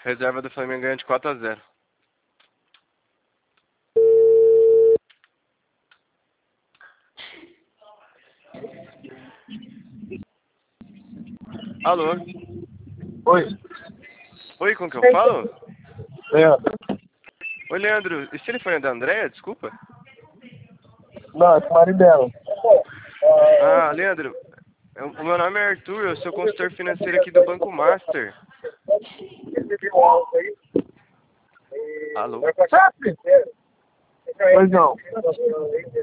Reserva do Flamengo ganha de 4-0. Alô? Oi. Oi, com que eu falo? Leandro. Oi, Leandro. Esse telefone é da Andréia? Desculpa. Não, é com o marido dela. Ah, Leandro. O meu nome é Arthur, eu sou consultor financeiro aqui do Banco Master. Alô? Pois não.